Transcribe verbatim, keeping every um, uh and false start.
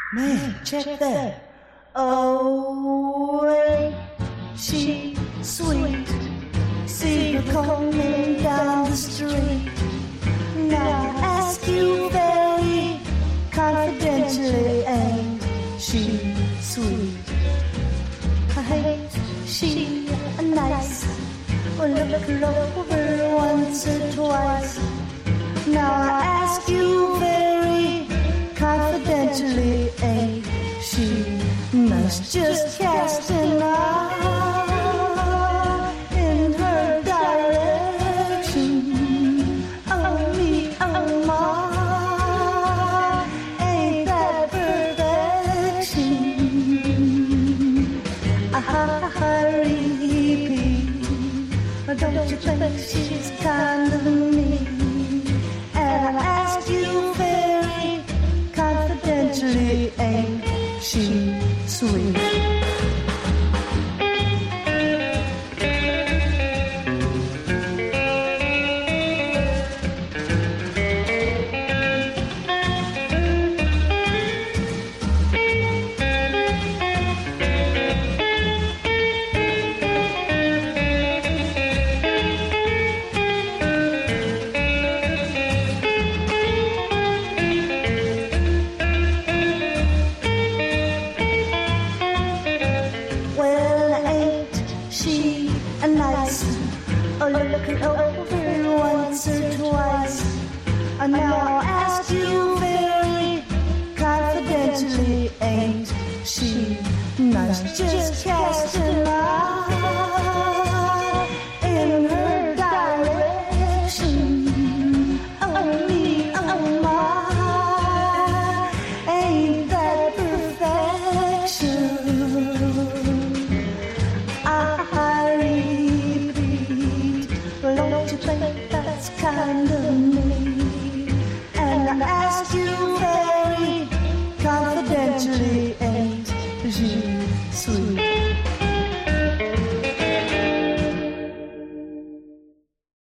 Man, check that. Oh, wait, she sweet. See her coming down the street. Now I ask you very confidentially, ain't she sweet? Ain't she nice? Well, look her over once or twice. Now I ask you very confidentially, ain't she nice? Just cast an eye in her direction. Oh me, oh my, ain't that perfection? I repeat, don't you think she's kind of me? And I ask you very confidentially, ain't she sweet? Nice. Oh, look her over once or twice. And now I ask you very confidentially, ain't she nice? Just cast an eye in her direction. Oh me, oh my, ain't that perfection? Don't you think that's kind of me? And I ask you